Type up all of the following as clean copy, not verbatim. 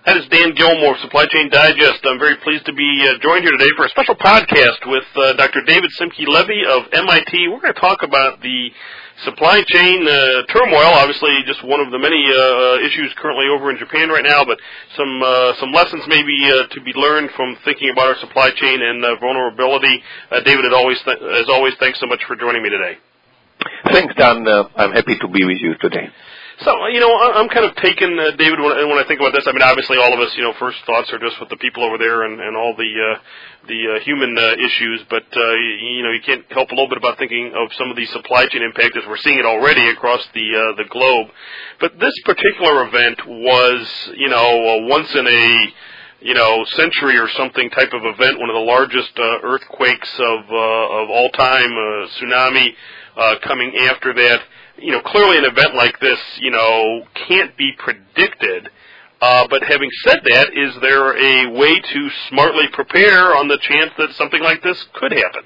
That is Dan Gilmore, Supply Chain Digest. I'm very pleased to be joined here today for a special podcast with Dr. David Simke-Levy of MIT. We're going to talk about the supply chain turmoil, obviously just one of the many issues currently over in Japan right now, but some lessons maybe to be learned from thinking about our supply chain and vulnerability. David, as always, thanks so much for joining me today. Thanks, Dan. I'm happy to be with you today. So, I'm kind of taken, David, when I think about this. I mean, obviously all of us, first thoughts are just with the people over there and all the human issues, but, you can't help a little bit about thinking of some of the supply chain impact as we're seeing it already across the globe. But this particular event was, a once in a century or something type of event, one of the largest earthquakes of all time, tsunami coming after that. Clearly an event like this, can't be predicted. But having said that, is there a way to smartly prepare on the chance that something like this could happen?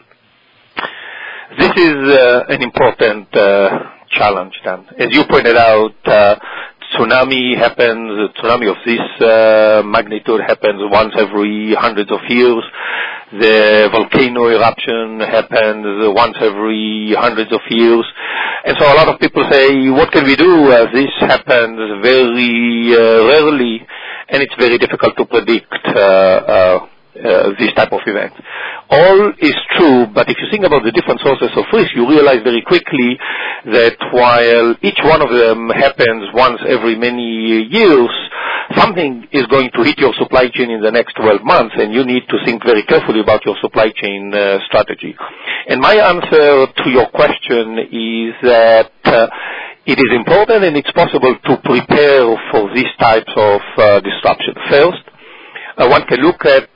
This is an important challenge, Dan. As you pointed out, tsunami of this magnitude happens once every hundreds of years. The volcano eruption happens once every hundreds of years. And so a lot of people say, what can we do? This happens very rarely, and it's very difficult to predict this type of event. All is true, but if you think about the different sources of risk, you realize very quickly that while each one of them happens once every many years, something is going to hit your supply chain in the next 12 months, and you need to think very carefully about your supply chain strategy. And my answer to your question is that it is important and it's possible to prepare for these types of disruption. First, one can look at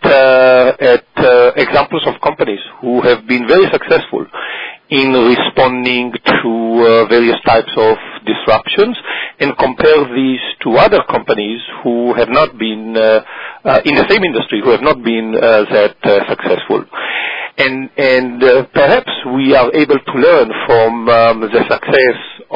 examples of companies who have been very successful in responding to various types of disruptions and compare these to other companies who have not been in the same industry, who have not been that successful. And perhaps we are able to learn from the success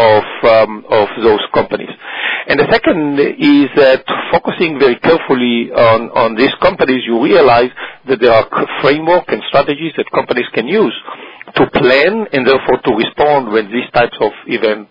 of those companies. And the second is that focusing very carefully on these companies, you realize that there are framework and strategies that companies can use to plan and therefore to respond when these types of events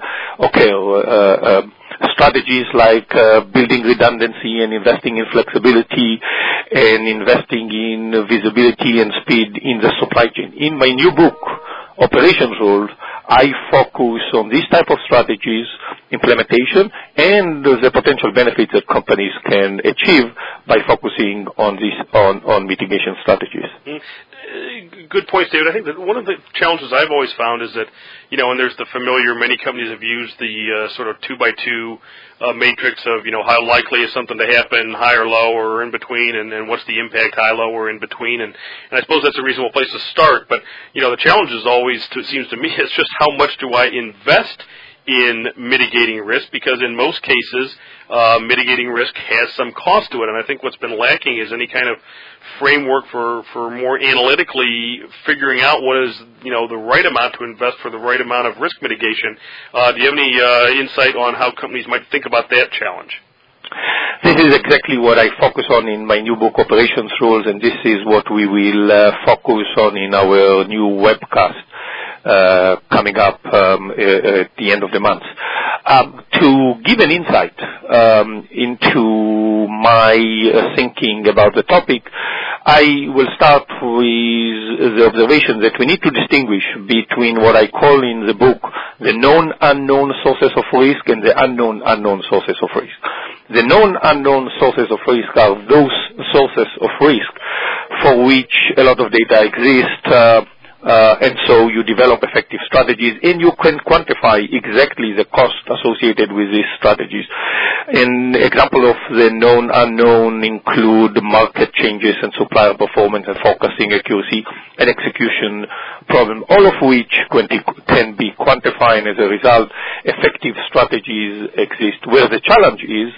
occur. Strategies like building redundancy and investing in flexibility and investing in visibility and speed in the supply chain. In my new book, Operations Rules, I focus on these type of strategies, implementation, and the potential benefits that companies can achieve by focusing on mitigation strategies. Good points, David. I think that one of the challenges I've always found is that, and there's the familiar, many companies have used the sort of 2x2 matrix of, how likely is something to happen, high or low or in between, and what's the impact, high, low, or in between. And I suppose that's a reasonable place to start. But, the challenge is always, it seems to me, it's just how much do I invest in mitigating risk, because in most cases, mitigating risk has some cost to it. And I think what's been lacking is any kind of framework for more analytically figuring out what is, the right amount to invest for the right amount of risk mitigation. Do you have any insight on how companies might think about that challenge? This is exactly what I focus on in my new book, Operations Rules, and this is what we will focus on in our new webcast coming up at the end of the month. To give an insight into my thinking about the topic, I will start with the observation that we need to distinguish between what I call in the book the known unknown sources of risk and the unknown sources of risk. The known unknown sources of risk are those sources of risk for which a lot of data exists, and so you develop effective strategies, and you can quantify exactly the cost associated with these strategies. An example of the known unknown include market changes and supplier performance and forecasting accuracy and execution problem, all of which can be quantified, and as a result, effective strategies exist. Where the challenge is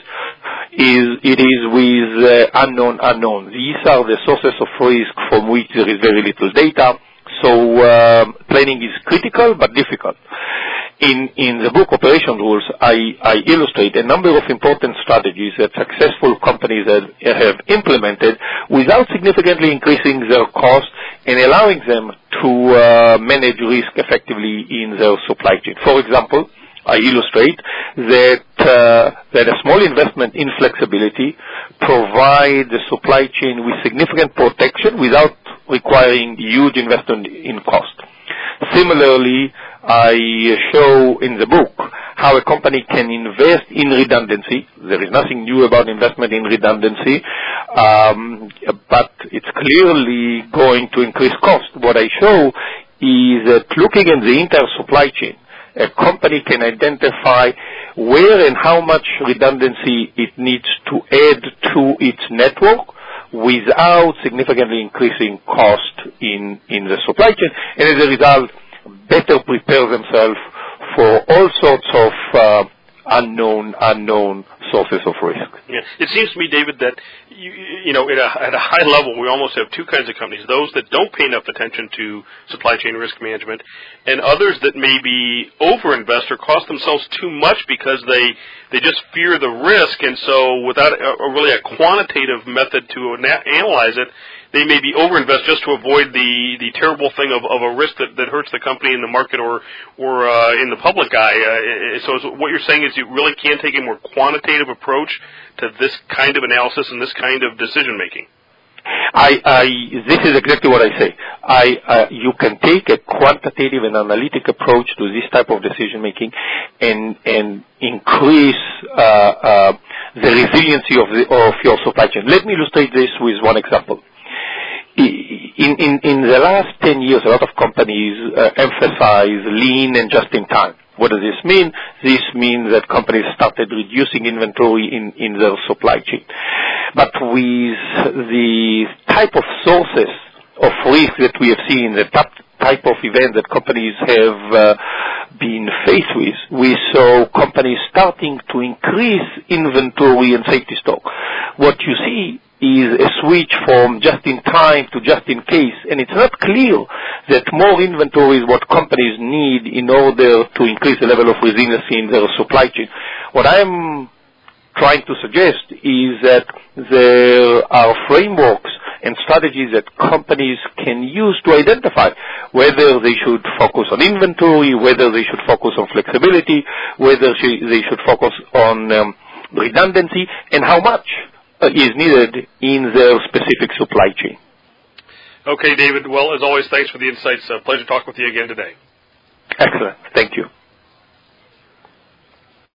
with unknown unknowns. These are the sources of risk from which there is very little data. So planning is critical but difficult. In the book Operation Rules, I illustrate a number of important strategies that successful companies have implemented without significantly increasing their cost and allowing them to manage risk effectively in their supply chain. For example, I illustrate that a small investment in flexibility provides the supply chain with significant protection without requiring huge investment in cost. Similarly, I show in the book how a company can invest in redundancy. There is nothing new about investment in redundancy, but it's clearly going to increase cost. What I show is that looking at the entire supply chain, a company can identify where and how much redundancy it needs to add to its network without significantly increasing cost in the supply chain, and as a result, better prepare themselves for all sorts of unknown sources of risk. Yeah. It seems to me, David, that at a high level, we almost have two kinds of companies: those that don't pay enough attention to supply chain risk management, and others that maybe overinvest or cost themselves too much because they just fear the risk, and so without really a quantitative method to analyze it, they maybe overinvest just to avoid the terrible thing of a risk that hurts the company in the market or in the public eye. So what you're saying is you really can take a more quantitative approach to this kind of analysis and this kind of decision making. This is exactly what I say. You can take a quantitative and analytic approach to this type of decision making and increase the resiliency of your supply chain. Let me illustrate this with one example. In the last 10 years, a lot of companies emphasize lean and just-in-time. What does this mean? This means that companies started reducing inventory in their supply chain. But with the type of sources of risk that we have seen, the type of event that companies have been faced with, we saw companies starting to increase inventory and safety stock. What you see is a switch from just-in-time to just-in-case, and it's not clear that more inventory is what companies need in order to increase the level of resiliency in their supply chain. What I'm trying to suggest is that there are frameworks and strategies that companies can use to identify whether they should focus on inventory, whether they should focus on flexibility, whether they should focus on redundancy, and how much is needed in their specific supply chain. Okay, David. Well, as always, thanks for the insights. Pleasure talking with you again today. Excellent. Thank you.